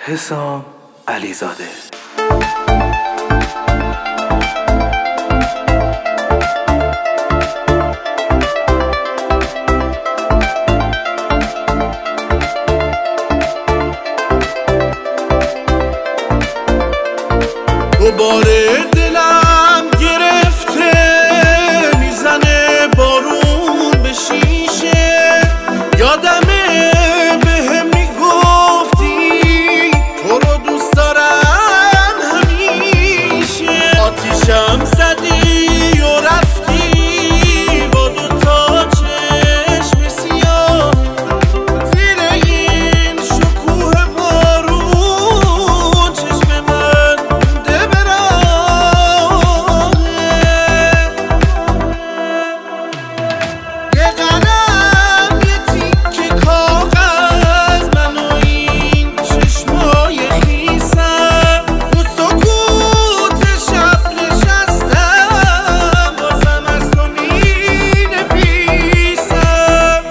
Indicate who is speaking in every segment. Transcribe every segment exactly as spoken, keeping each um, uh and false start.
Speaker 1: حسام علیزاده.
Speaker 2: دوباره دلم گرفته میزنه بارون به شیشه، یادمه بهم میگفتی تو رو دوست دارم همیشه. آتیشم زدی و رفتی با دوتا چشم سیاه، زیر این شکوه بارون چشم من مونده به راهه. یه قلم یه تیکه کاغذ من و این چشمای خیسم، تو سکوت شب نشستم بازم از تو مینویسم.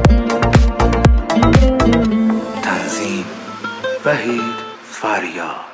Speaker 1: وحید فریاد.